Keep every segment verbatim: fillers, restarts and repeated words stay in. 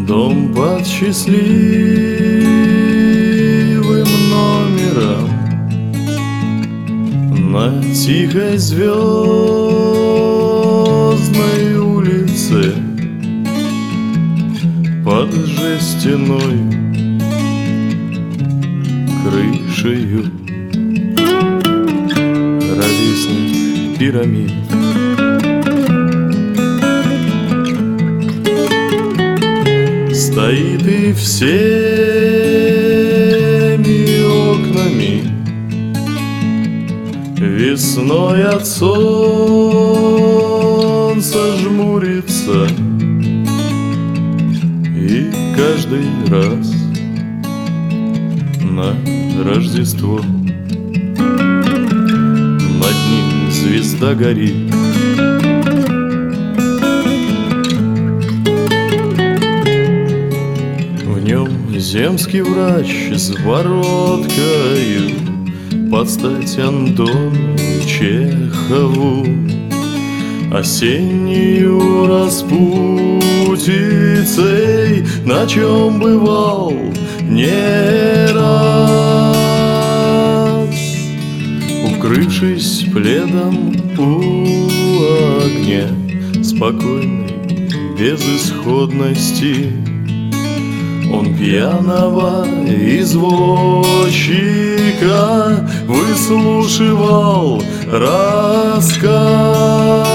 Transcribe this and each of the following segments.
Дом под счастливым номером на тихой звездной улице под жестяной крышею. Ровесник пирамид, стоит и всеми окнами весной от солнца жмурится. И каждый раз на Рождество над ним звезда горит. В нем земский врач с бородкою под стать Антону Чехову. Осеннюю распутицей, на чем бывал не раз, укрывшись пледом у огня, спокойной безысходности, он пьяного извозчика выслушивал рассказ.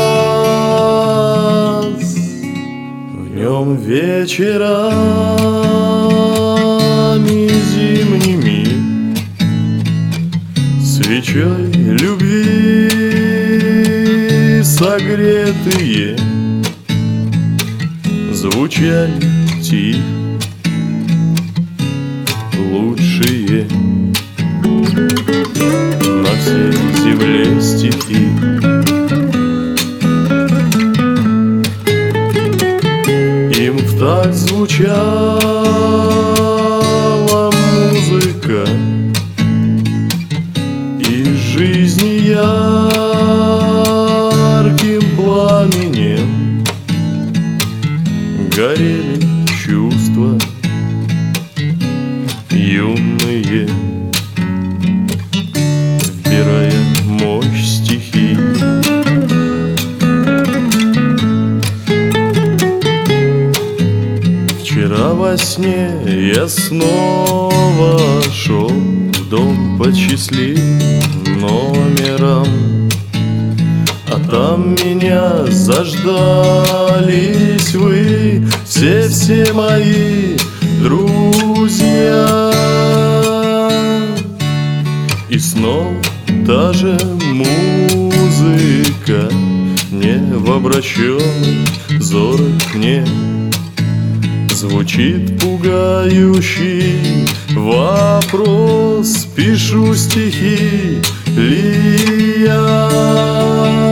В нем вечерами зимними свечой любви согретые звучали тихо лучшие на всей земле стихи. Им втак звучала музыка и жизни ярким пламенем горели чувства юные, вбирая мощь стихий. Вчера во сне я снова шел в дом под счастливым номером, а там меня заждались вы, все-все мои друзья. И снова та же музыка не в обращенных взорах мне звучит пугающий вопрос. Пишу стихи ли я?